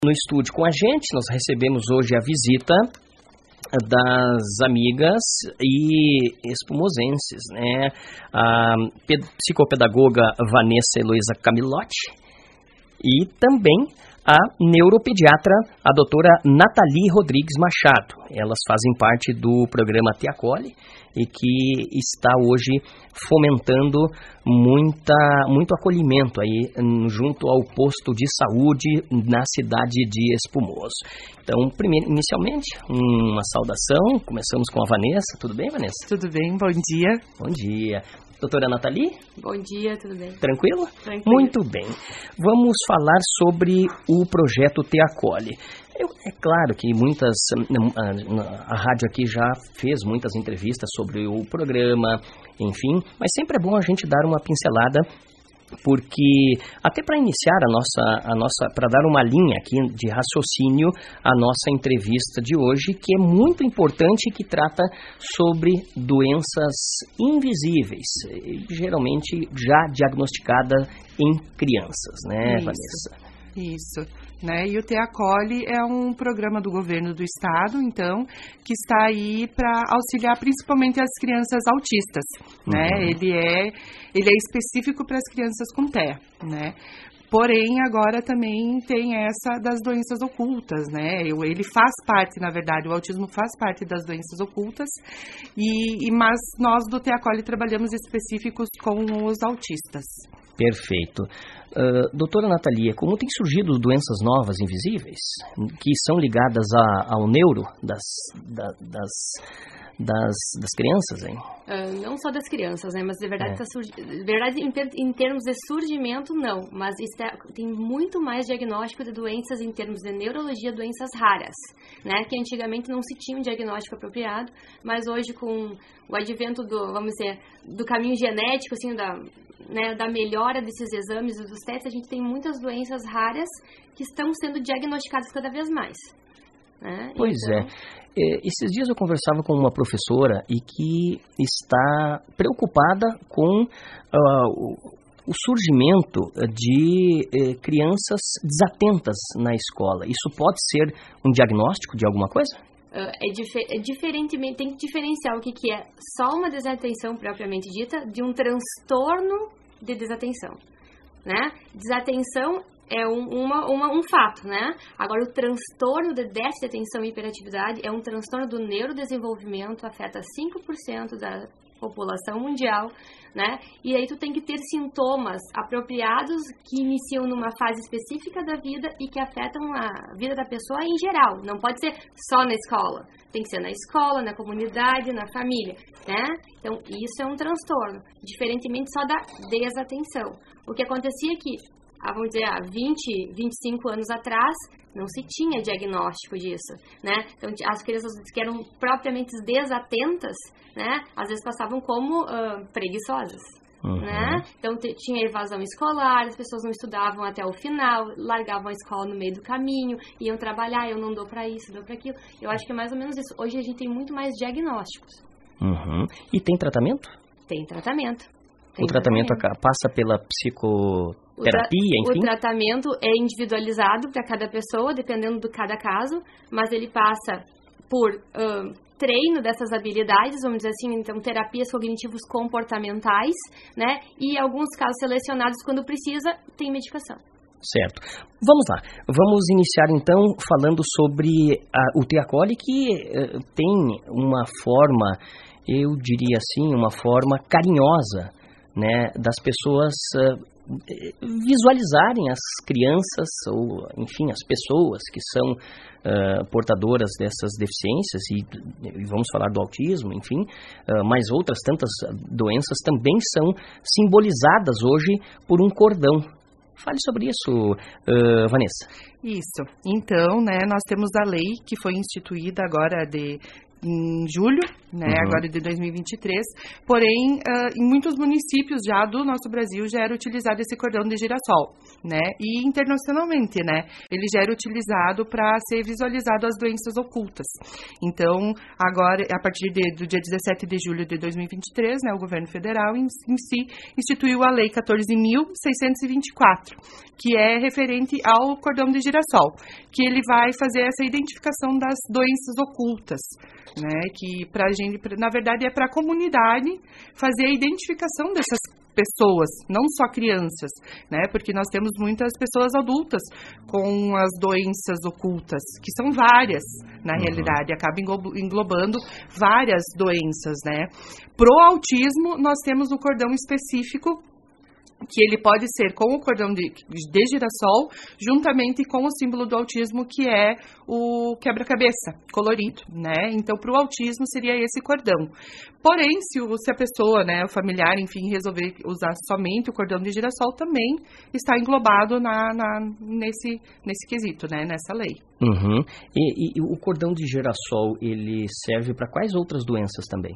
No estúdio com a gente, nós recebemos hoje a visita das amigas e espumosenses, né? A psicopedagoga Vanessa Heloísa Camilotti e também a neuropediatra, a doutora Nathalie Rodrigues Machado. Elas fazem parte do programa Te Acolhe e que está hoje fomentando muito acolhimento aí junto ao posto de saúde na cidade de Espumoso. Então, inicialmente, uma saudação. Começamos com a Vanessa. Tudo bem, Vanessa? Tudo bem, bom dia. Bom dia. Doutora Nathalie? Bom dia, tudo bem? Tranquilo? Tranquilo. Muito bem. Vamos falar sobre o projeto Te Acolhe. É claro que a rádio aqui já fez muitas entrevistas sobre o programa, enfim, mas sempre é bom a gente dar uma pincelada, porque até para iniciar a nossa, para dar uma linha aqui de raciocínio, a nossa entrevista de hoje, que é muito importante e que trata sobre doenças invisíveis, geralmente já diagnosticada em crianças, né, Vanessa? Isso, né? E o Te Acolhe é um programa do governo do estado, então, que está aí para auxiliar principalmente as crianças autistas, né? Ele é específico para as crianças com TEA, né? Porém, agora também tem essa das doenças ocultas, né? Ele faz parte, na verdade, o autismo faz parte das doenças ocultas, mas nós do Te Acolhe trabalhamos específicos com os autistas. Perfeito. Doutora Nathalie, como tem surgido doenças novas invisíveis, que são ligadas ao neuro das crianças, hein? Não só das crianças, né? Mas de verdade, em termos de surgimento, não. Mas tem muito mais diagnóstico de doenças em termos de neurologia, doenças raras, né? Que antigamente não se tinha um diagnóstico apropriado, mas hoje com o advento do caminho genético, assim, da melhora desses exames e dos testes, a gente tem muitas doenças raras que estão sendo diagnosticadas cada vez mais. Né? Pois então... Esses dias eu conversava com uma professora e que está preocupada com o surgimento de crianças desatentas na escola. Isso pode ser um diagnóstico de alguma coisa? Diferentemente, tem que diferenciar o que é só uma desatenção propriamente dita de um transtorno de desatenção, né? Desatenção é um fato, né? Agora, o transtorno de déficit de atenção e hiperatividade é um transtorno do neurodesenvolvimento, afeta 5% da população mundial, né? E aí tu tem que ter sintomas apropriados que iniciam numa fase específica da vida e que afetam a vida da pessoa em geral. Não pode ser só na escola. Tem que ser na escola, na comunidade, na família, né? Então, isso é um transtorno, diferentemente só da desatenção. O que acontecia é que, vamos dizer, há 20, 25 anos atrás, não se tinha diagnóstico disso, né? Então, as crianças que eram propriamente desatentas, né? Às vezes passavam como preguiçosas, né? Então, tinha evasão escolar, as pessoas não estudavam até o final, largavam a escola no meio do caminho, iam trabalhar, eu não dou para isso, dou para aquilo. Eu acho que é mais ou menos isso. Hoje a gente tem muito mais diagnósticos. E tem tratamento? Tem tratamento. O tratamento passa pela psicoterapia, enfim? O tratamento é individualizado para cada pessoa, dependendo de cada caso, mas ele passa por treino dessas habilidades, vamos dizer assim, então terapias cognitivos comportamentais, né? E em alguns casos selecionados, quando precisa, tem medicação. Certo. Vamos lá. Vamos iniciar então falando sobre o Te Acolhe, que tem uma forma, eu diria assim, uma forma carinhosa, né, das pessoas visualizarem as crianças ou, enfim, as pessoas que são portadoras dessas deficiências e vamos falar do autismo, enfim, mas outras tantas doenças também são simbolizadas hoje por um cordão. Fale sobre isso, Vanessa. Isso. Então, né, nós temos a lei que foi instituída agora em julho, né, agora de 2023, porém, em muitos municípios já do nosso Brasil já era utilizado esse cordão de girassol, né, e internacionalmente, né, ele já era utilizado para ser visualizado as doenças ocultas. Então, agora, a partir do dia 17 de julho de 2023, né, o governo federal em si instituiu a Lei 14.624, que é referente ao cordão de girassol, que ele vai fazer essa identificação das doenças ocultas, né, que pra gente, na verdade, é para a comunidade fazer a identificação dessas pessoas, não só crianças, né, porque nós temos muitas pessoas adultas com as doenças ocultas, que são várias, na realidade, acaba englobando várias doenças, né. Pro autismo, nós temos um cordão específico, que ele pode ser com o cordão de girassol, juntamente com o símbolo do autismo, que é o quebra-cabeça colorido, né? Então, para o autismo, seria esse cordão. Porém, se a pessoa, né, o familiar, enfim, resolver usar somente o cordão de girassol, também está englobado nesse quesito, né, nessa lei. E o cordão de girassol, ele serve para quais outras doenças também?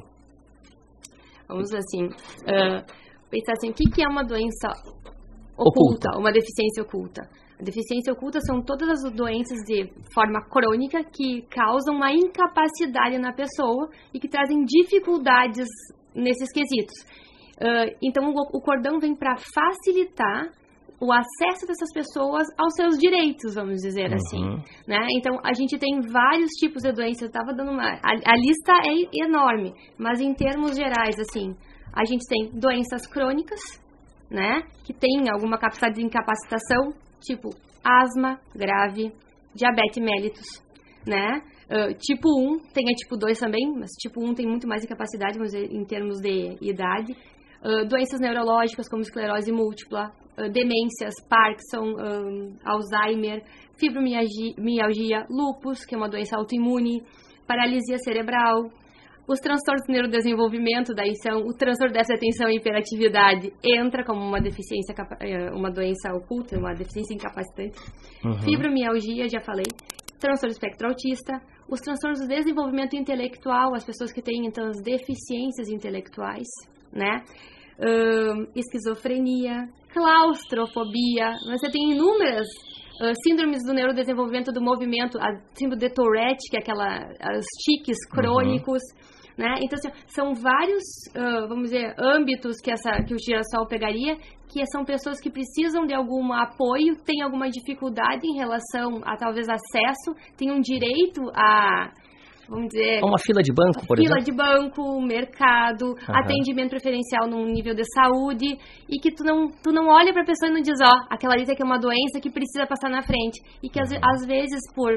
Vamos assim... pensar assim, o que é uma doença oculta, uma deficiência oculta? A deficiência oculta são todas as doenças de forma crônica que causam uma incapacidade na pessoa e que trazem dificuldades nesses quesitos. Então, o cordão vem para facilitar o acesso dessas pessoas aos seus direitos, vamos dizer assim, né? Então, a gente tem vários tipos de doenças, eu estava dando a lista é enorme, mas em termos gerais, assim, a gente tem doenças crônicas, né, que tem alguma capacidade de incapacitação, tipo asma grave, diabetes mellitus, né, tipo 1, tem a tipo 2 também, mas tipo 1 tem muito mais incapacidade, vamos dizer, em termos de idade, doenças neurológicas como esclerose múltipla, demências, Parkinson, Alzheimer, fibromialgia, lúpus, que é uma doença autoimune, paralisia cerebral. Os transtornos do neurodesenvolvimento, daí são o transtorno dessa atenção e hiperatividade, entra como uma deficiência, uma doença oculta, uma deficiência incapacitante. Fibromialgia, já falei. Transtorno do espectro autista. Os transtornos do desenvolvimento intelectual, as pessoas que têm, então, as deficiências intelectuais, né? Esquizofrenia, claustrofobia. Você tem inúmeras síndromes do neurodesenvolvimento do movimento, a síndrome de Tourette, que é os tiques crônicos, né? Então, assim, são vários, vamos dizer, âmbitos que o girassol pegaria, que são pessoas que precisam de algum apoio, têm alguma dificuldade em relação a, talvez, acesso, têm um direito a, vamos dizer... Uma fila de banco, por exemplo? Fila de banco, mercado, atendimento preferencial num nível de saúde, e que tu não olha pra pessoa e não diz, aquela ali que é uma doença que precisa passar na frente. E que às vezes por,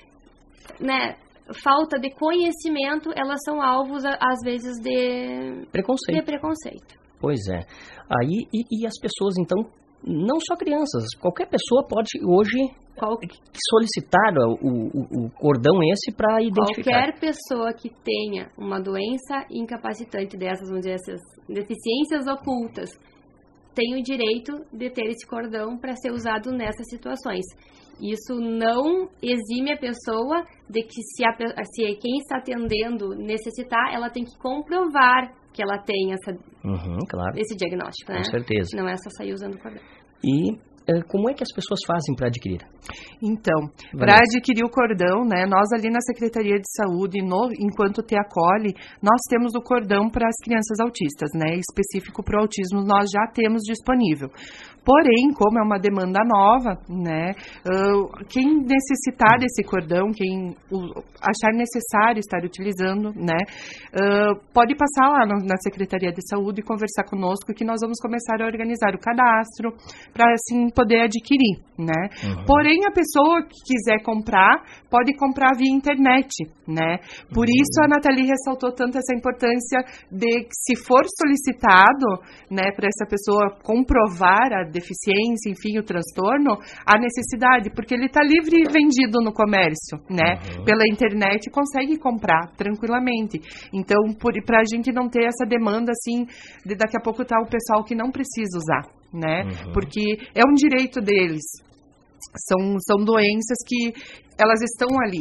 né, falta de conhecimento, elas são alvos, às vezes, de preconceito. Pois é. Aí, e as pessoas, então, não só crianças, qualquer pessoa pode hoje solicitar o cordão esse para identificar. Qualquer pessoa que tenha uma doença incapacitante dessas, vamos dizer, essas deficiências ocultas, tem o direito de ter esse cordão para ser usado nessas situações. Isso não exime a pessoa de que se quem está atendendo necessitar, ela tem que comprovar que ela tem esse diagnóstico, né? Com certeza. Não é só sair usando o cordão. E como é que as pessoas fazem para adquirir? Então, para adquirir o cordão, né, nós ali na Secretaria de Saúde, enquanto te acolhe, nós temos o cordão para as crianças autistas, né, específico para o autismo, nós já temos disponível. Porém, como é uma demanda nova, né, quem necessitar desse cordão, quem achar necessário estar utilizando, né, pode passar lá na Secretaria de Saúde e conversar conosco, que nós vamos começar a organizar o cadastro para, assim, poder adquirir, né. Porém, a pessoa que quiser comprar, pode comprar via internet, né. Por isso, a Nathalie ressaltou tanto essa importância de, se for solicitado, né, para essa pessoa comprovar a deficiência, enfim, o transtorno, a necessidade, porque ele está livre e vendido no comércio, né, pela internet, consegue comprar tranquilamente. Então, para a gente não ter essa demanda, assim, de daqui a pouco tá o pessoal que não precisa usar, né, porque é um direito deles. São doenças que elas estão ali.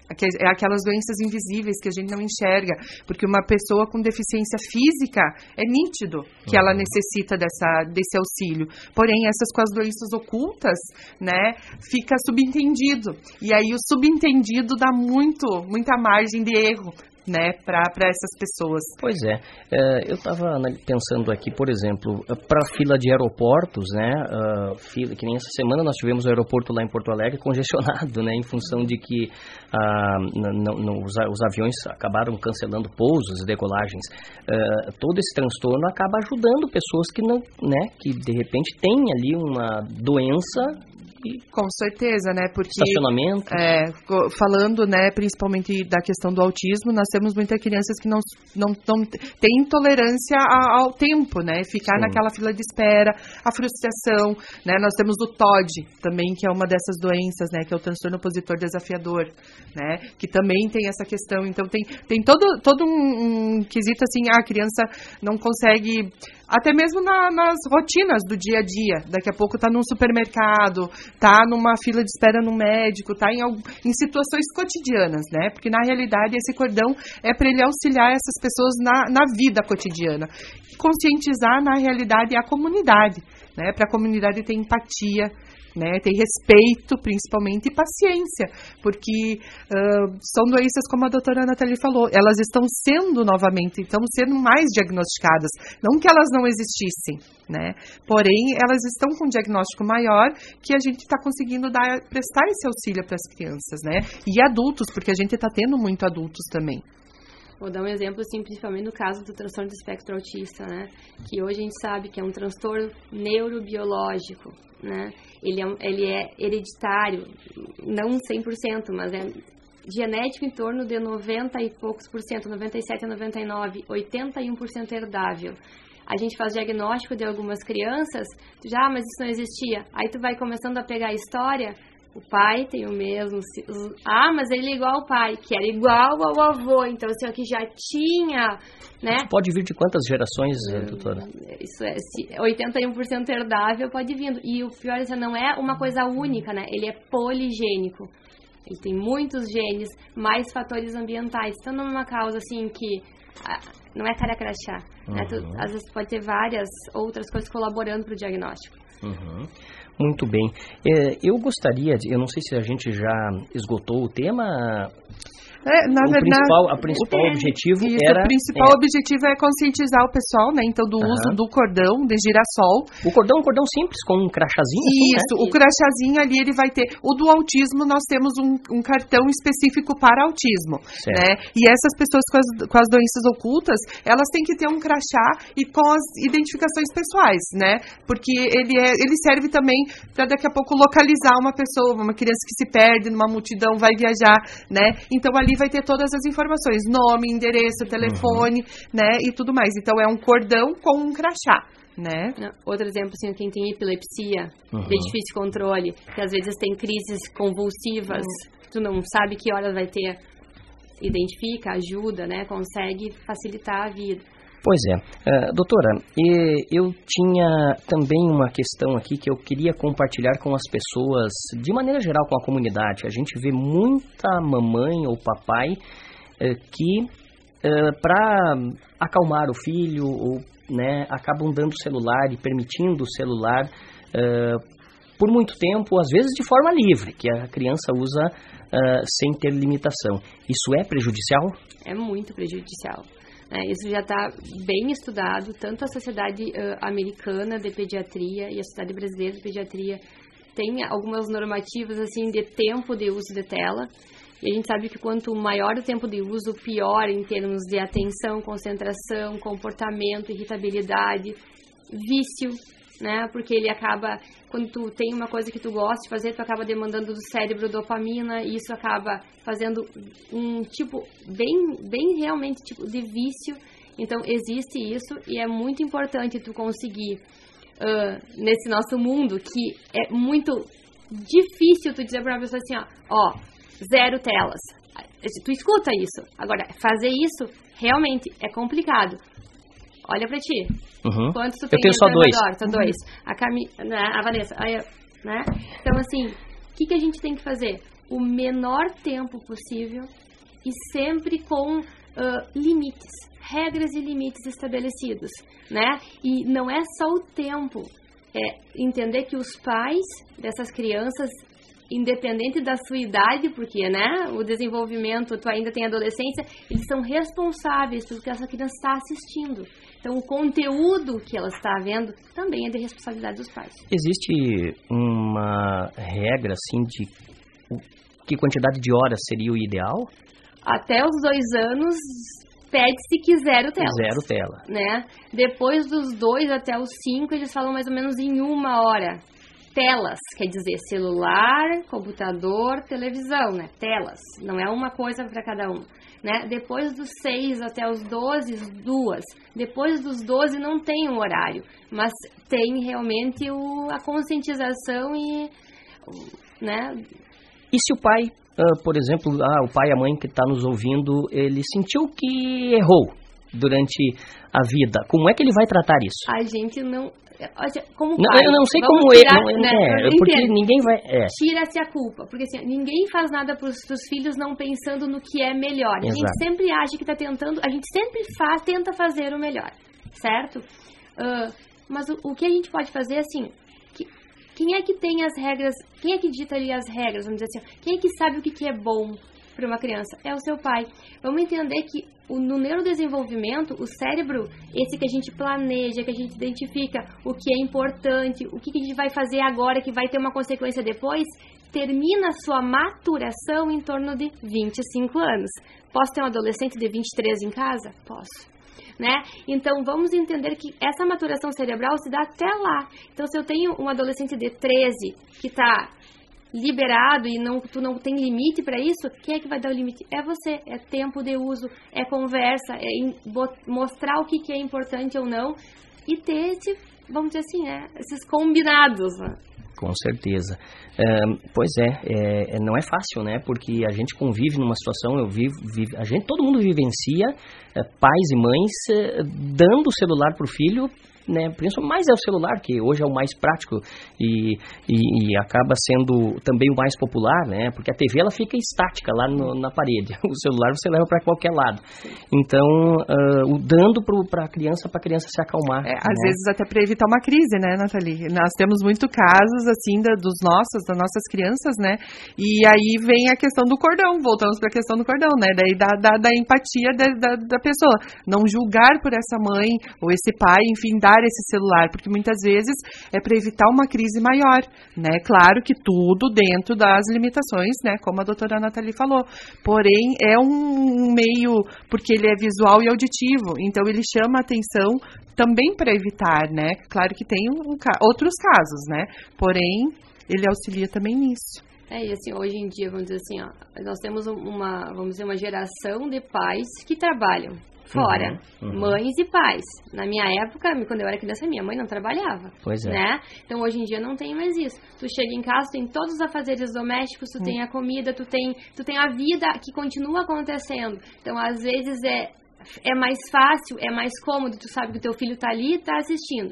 aquelas doenças invisíveis que a gente não enxerga, porque uma pessoa com deficiência física é nítido que ela necessita desse auxílio, porém essas com as doenças ocultas, né, fica subentendido, e aí o subentendido dá muita margem de erro, né, para essas pessoas. Pois é, eu estava pensando aqui, por exemplo, para fila de aeroportos, né, que nem essa semana nós tivemos o aeroporto lá em Porto Alegre congestionado, né, em função de que os aviões acabaram cancelando pousos e decolagens. Todo esse transtorno acaba ajudando pessoas que não, né, que de repente têm ali uma doença. Com certeza, né? Porque estacionamento. Falando, né, principalmente da questão do autismo, nós temos muitas crianças que não têm intolerância ao tempo, né? Ficar naquela fila de espera, a frustração, né? Nós temos o TOD também, que é uma dessas doenças, né? Que é o transtorno opositor desafiador, né? Que também tem essa questão. Então tem todo um quesito assim, a criança não consegue, até mesmo nas rotinas do dia a dia. Daqui a pouco tá num supermercado, tá numa fila de espera no médico, tá em situações cotidianas, né? Porque na realidade esse cordão é para ele auxiliar essas pessoas na vida cotidiana. Conscientizar na realidade a comunidade, né? Para a comunidade ter empatia, né, ter respeito, principalmente, e paciência, porque são doenças, como a doutora Nathalie falou, elas estão sendo mais diagnosticadas, não que elas não existissem, né, porém, elas estão com um diagnóstico maior que a gente está conseguindo prestar esse auxílio para as crianças, né, e adultos, porque a gente está tendo muito adultos também. Vou dar um exemplo, assim, principalmente no caso do transtorno do espectro autista, né? Que hoje a gente sabe que é um transtorno neurobiológico, né? Ele é hereditário, não 100%, mas é genético em torno de 90 e poucos por cento, 97 a 99, 81% herdável. A gente faz diagnóstico de algumas crianças, mas isso não existia. Aí tu vai começando a pegar a história. O pai tem o mesmo. Mas ele é igual ao pai, que era igual ao avô. Então, assim, que já tinha, né? Isso pode vir de quantas gerações, doutora? Isso é 81% herdável, pode vir. E o pior, isso não é uma coisa única, né? Ele é poligênico. Ele tem muitos genes, mais fatores ambientais. Então, numa causa, assim, que não é cara crachá, né? Às vezes pode ter várias outras coisas colaborando para o diagnóstico. Muito bem. Eu gostaria eu não sei se a gente já esgotou o tema. O principal objetivo era... O principal objetivo é conscientizar o pessoal, né? Então, do uso do cordão de girassol. O cordão é um cordão simples, com um crachazinho? Isso, assim, né? O crachazinho ali, ele vai ter... O do autismo, nós temos um cartão específico para autismo, né? E essas pessoas com as doenças ocultas, elas têm que ter um crachá e com as identificações pessoais, né? Porque ele serve também para daqui a pouco localizar uma pessoa, uma criança que se perde numa multidão, vai viajar, né? Então, ali vai ter todas as informações, nome, endereço, telefone, né, e tudo mais. Então, é um cordão com um crachá, né? Outro exemplo, assim, quem tem epilepsia, de difícil controle, que às vezes tem crises convulsivas, tu não sabe que horas vai ter, identifica, ajuda, né, consegue facilitar a vida. Pois é. Doutora, eu tinha também uma questão aqui que eu queria compartilhar com as pessoas, de maneira geral com a comunidade. A gente vê muita mamãe ou papai que, para acalmar o filho, né, acabam dando o celular e permitindo o celular por muito tempo, às vezes de forma livre, que a criança usa sem ter limitação. Isso é prejudicial? É muito prejudicial. Isso já está bem estudado, tanto a Sociedade Americana de Pediatria e a Sociedade Brasileira de Pediatria tem algumas normativas assim de tempo de uso de tela, e a gente sabe que quanto maior o tempo de uso, pior em termos de atenção, concentração, comportamento, irritabilidade, vício, né? Porque ele acaba, quando tu tem uma coisa que tu gosta de fazer, tu acaba demandando do cérebro dopamina, e isso acaba fazendo um tipo bem realmente tipo de vício. Então existe isso, e é muito importante tu conseguir nesse nosso mundo, que é muito difícil tu dizer para uma pessoa assim, ó, 0 telas. Tu escuta isso. Agora, fazer isso realmente é complicado. Olha pra ti. Quantos tu tem? Eu tenho só 2. Só 2. A Vanessa. Né? Então, assim, o que a gente tem que fazer? o menor tempo possível e sempre com limites, regras e limites estabelecidos, né? E não é só o tempo, é entender que os pais dessas crianças, independente da sua idade, porque, né, o desenvolvimento, tu ainda tem adolescência, eles são responsáveis pelo que essa criança está assistindo. Então, o conteúdo que ela está vendo também é de responsabilidade dos pais. Existe uma regra, assim, de que quantidade de horas seria o ideal? Até os 2 anos, pede-se que 0 telas. 0 tela. Né? Depois dos 2 até os 5, eles falam mais ou menos em 1 hora. Telas, quer dizer celular, computador, televisão, né? Telas, não é uma coisa para cada um. Né? Depois dos 6 até os 12, 2. Depois dos 12 não tem um horário, mas tem realmente a conscientização e, né? E se o pai, por exemplo, o pai e a mãe que está nos ouvindo, ele sentiu que errou durante a vida, como é que ele vai tratar isso? A gente não... Como não, pai, eu não sei como como tirar, porque ninguém vai... Tira-se a culpa, porque assim, ninguém faz nada para os filhos não pensando no que é melhor. Exato. A gente sempre acha que está tentando, a gente sempre tenta fazer o melhor, certo? Mas o que a gente pode fazer, assim, quem é que tem as regras, quem é que dita ali as regras, vamos dizer assim, quem é que sabe o que é bom para uma criança? É o seu pai. Vamos entender que no neurodesenvolvimento, o cérebro, esse que a gente planeja, que a gente identifica o que é importante, o que a gente vai fazer agora, que vai ter uma consequência depois, termina a sua maturação em torno de 25 anos. Posso ter um adolescente de 23 em casa? Posso. Né? Então, vamos entender que essa maturação cerebral se dá até lá. Então, se eu tenho um adolescente de 13 que está liberado e tu não tem limite para isso, quem é que vai dar o limite? É você, é tempo de uso, é conversa, é mostrar o que é importante ou não e ter vamos dizer assim, esses combinados. Né? Com certeza. Pois não é fácil, né? Porque a gente convive numa situação, todo mundo vivencia, pais e mães dando o celular para o filho, né, principalmente mais é o celular, que hoje é o mais prático e acaba sendo também o mais popular, né, porque a TV ela fica estática lá na parede, o celular você leva para qualquer lado. Então, dando para a criança se acalmar. Às vezes até para evitar uma crise, né, Nathalie? Nós temos muitos casos, assim, das nossas crianças, né, e aí vem a questão do cordão, voltamos para a questão do cordão, né, daí da empatia da pessoa, não julgar por essa mãe ou esse pai, enfim, dar esse celular, porque muitas vezes é para evitar uma crise maior, né? Claro que tudo dentro das limitações, né? Como a doutora Nathalie falou. Porém, é um meio, porque ele é visual e auditivo, então ele chama a atenção também para evitar, né? Claro que tem outros casos, né? Porém, ele auxilia também nisso. E assim, hoje em dia, vamos dizer assim, nós temos uma geração de pais que trabalham fora, mães e pais. Na minha época, quando eu era criança, minha mãe não trabalhava. Pois é. Né? Então, hoje em dia, não tem mais isso. Tu chega em casa, tu tem todos os afazeres domésticos, tu tem a comida, tu tem a vida que continua acontecendo. Então, às vezes, é mais fácil, é mais cômodo, tu sabe que o teu filho tá ali e tá assistindo.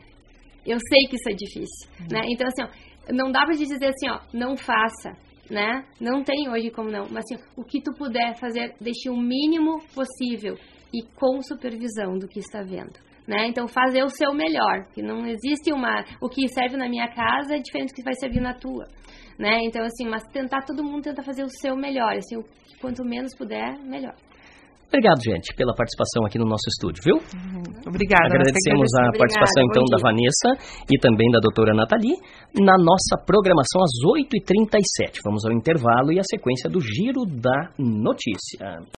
Eu sei que isso é difícil, né? Então, assim, não dá pra te dizer assim, não faça, né? Não tem hoje como não. Mas, assim, o que tu puder fazer, deixe o mínimo possível e com supervisão do que está vendo, né? Então, fazer o seu melhor, que não existe o que serve na minha casa é diferente do que vai servir na tua, né? Então, assim, mas todo mundo tenta fazer o seu melhor, assim, quanto menos puder, melhor. Obrigado, gente, pela participação aqui no nosso estúdio, viu? Obrigada. Agradecemos a participação, então, da Vanessa e também da doutora Nathalie na nossa programação às 8h37. Vamos ao intervalo e a sequência do Giro da Notícia.